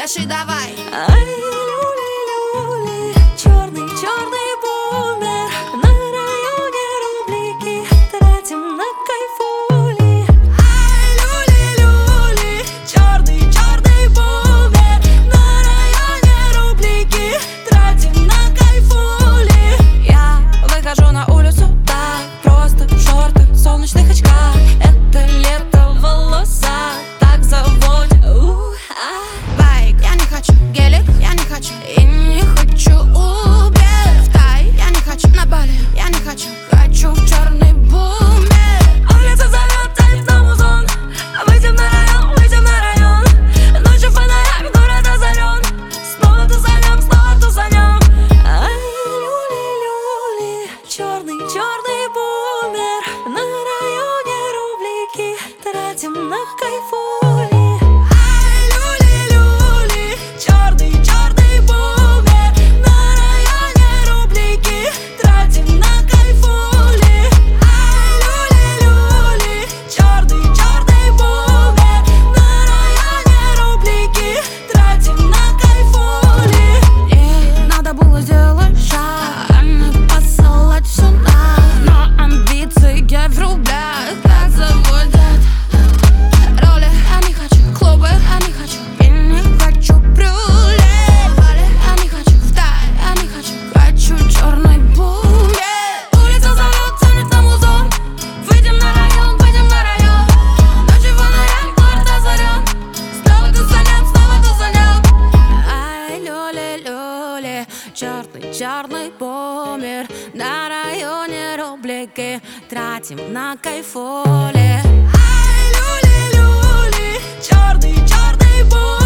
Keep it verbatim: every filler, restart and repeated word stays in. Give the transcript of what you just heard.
Пляши давай. Ай, люли-люли, черный, черный бумер. На районе рублики тратим на кайфули. Ай, люли-люли, черный, черный бумер. На районе рублики тратим на кайфули. Я выхожу на улицу, так просто в шортах, в солнечных очках. Это лето в волосах так заводит. Байк, я не хочу гелик, я не хочу и не хочу Убер. В Тай, я не хочу на Бали, я не хочу. Хочу в черный бумер. Улица зовет, тянет на музон. Выйдем на район, выйдем на район. Ночью фонарями город озарен. Снова тусанем, снова тусанем. Ай, люли-люли, черный, черный бумер. На районе рублики тратим на кайфули. Ай, люли-люли, черный, черный бумер. На районе рублики тратим на кайфули. Ай, люли-люли, черный, черный бумер. На районе рублики тратим на кайфули. И надо было сделать шаг, а не посылать сюда. Но амбиции в рублях так заводят. Роли, я не хочу клубы, я не хочу и не хочу брюле. Бали, я не хочу в Тай, я не хочу. Хочу черный бумер. Улица зовет, тянет на музон. Выйдем на район, выйдем на район. Ночью фонарям город озарен. Снова тусанем, снова тусанем. Ай, люли-люли, черный, черный бумер. На районе рублики тратим на кайфули. Ай, люли-люли, черный, черный бумер.